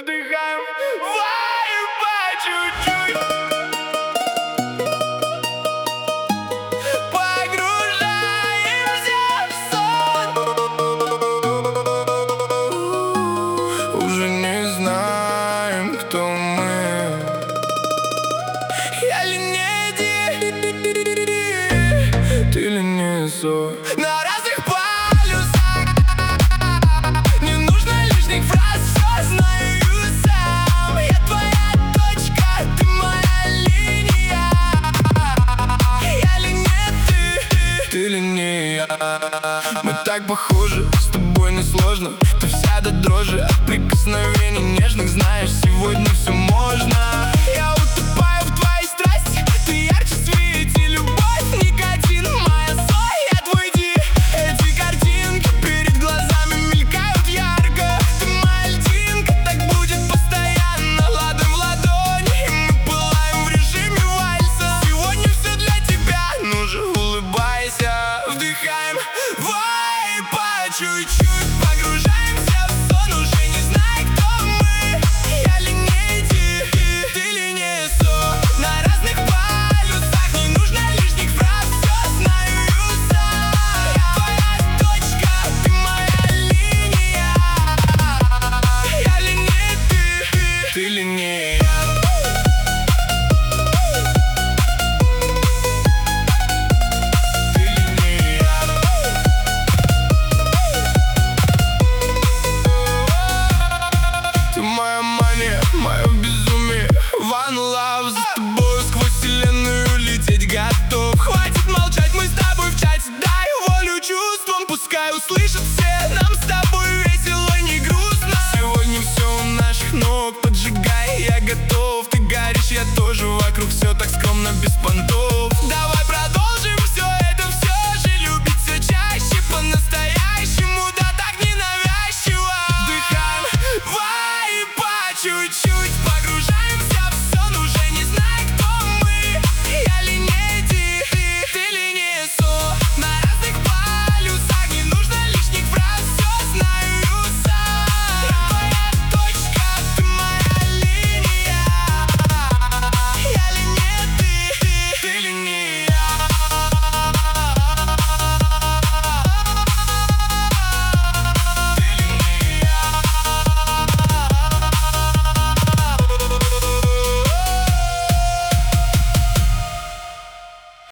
Вдыхаем вайб по чуть-чуть, погружаемся в сон. Уже не знаем, кто мы. Я ли не ты ли не сон. На разных полюсах не нужно лишних фраз, все знаю сам. Я твоя точка, ты моя линия. Я ли не ты ли не я. Мы так похожи, с тобой несложно. Ты вся до дрожи от прикосновений нежных. Знаешь, сегодня все можно. Я утопаю в твоей страсти, ты ярче свети, любовь, никотин, моя соль, я твой ди. Эти картинки перед глазами мелькают ярко. Ты моя льдинка, так будет постоянно. Ладонь в ладони, и мы пылаем в режиме вальса. Сегодня все для тебя, ну же улыбайся. Вдыхаем вайб по чуть-чуть, погружаемся в сон, уже не зная, кто мы. Я ли не ты ли не сон. На разных полюсах не нужно лишних фраз, все знаю сам. Я твоя точка, ты моя линия. Я ли не ты ли не я. Мое безумие, one love. За тобой сквозь вселенную лететь готов. Хватит молчать, мы с тобой в чате. Дай волю чувствам, пускай услышат все. Нам с тобой весело, не грустно. Сегодня все у наших ног, поджигай, я готов. Ты горишь, я тоже, вокруг все так скромно, без понтов.